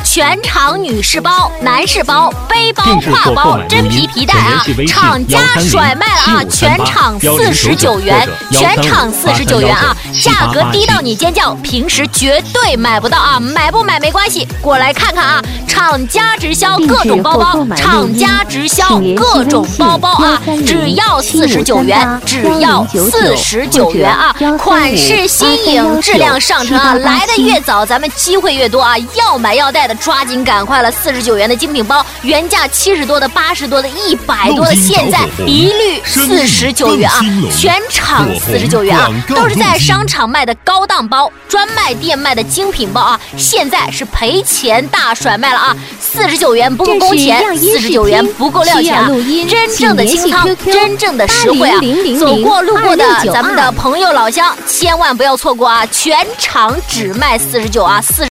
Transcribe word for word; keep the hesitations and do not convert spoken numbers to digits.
全场女士包、男士包、背包、挎包、真皮皮带啊，厂家甩卖了啊，全场四十九元，全场四十九元啊，价格低到你尖叫，平时绝对买不到啊，买不买没关系，过来看看啊，厂家直销各种包包，厂家直销各种包包啊，只要四十九元，只要四十九元啊，款式新颖，质量上乘啊，来的越早，咱们机会越多啊，要买要带的抓紧赶快了，四十九元的精品包，原价七十多的、八十多的、一百多的，现在一律四十九元啊，全场四十九元啊，都是在商场卖的高档包，专卖店卖的精品包啊，现在是赔钱大甩卖了啊，四十九元不够工钱，四十九元不够料钱啊，真正的清仓，真正的实惠啊，走过路过的咱们的朋友老乡，千万不要错过啊，全场只卖四十九啊，四。